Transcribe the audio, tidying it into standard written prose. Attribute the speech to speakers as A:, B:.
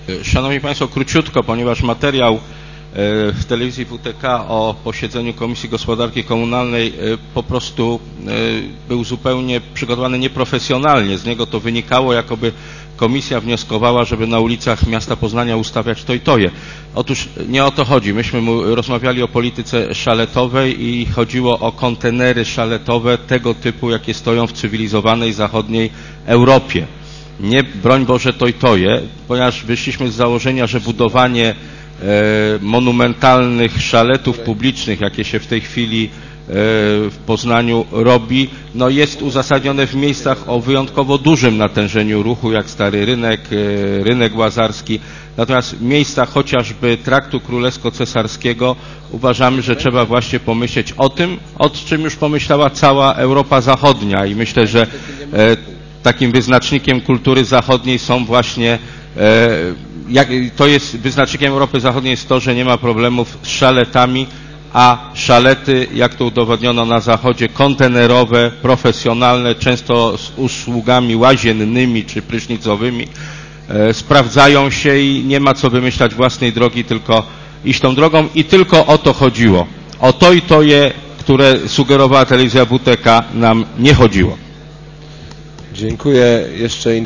A: Szanowni Państwo, króciutko, ponieważ materiał w telewizji WTK o posiedzeniu Komisji Gospodarki Komunalnej po prostu był zupełnie przygotowany nieprofesjonalnie. Z niego to wynikało, jakoby komisja wnioskowała, żeby na ulicach miasta Poznania ustawiać to i toje. Otóż nie o to chodzi. Myśmy rozmawiali o polityce szaletowej i chodziło o kontenery szaletowe tego typu, jakie stoją w cywilizowanej zachodniej Europie. Nie, broń Boże, to i toje, ponieważ wyszliśmy z założenia, że budowanie monumentalnych szaletów publicznych, jakie się w tej chwili w Poznaniu robi, no jest uzasadnione w miejscach o wyjątkowo dużym natężeniu ruchu, jak Stary Rynek, Rynek Łazarski. Natomiast w miejscach chociażby Traktu Królewsko-Cesarskiego uważamy, że trzeba właśnie pomyśleć o tym, o czym już pomyślała cała Europa Zachodnia i myślę, że takim wyznacznikiem kultury zachodniej są właśnie to jest wyznacznikiem Europy Zachodniej jest to, że nie ma problemów z szaletami, a szalety, jak to udowodniono na Zachodzie, kontenerowe, profesjonalne, często z usługami łaziennymi czy prysznicowymi, sprawdzają się i nie ma co wymyślać własnej drogi, tylko iść tą drogą i tylko o to chodziło. O to i toje, które sugerowała telewizja WTK, nam nie chodziło.
B: Dziękuję. Jeszcze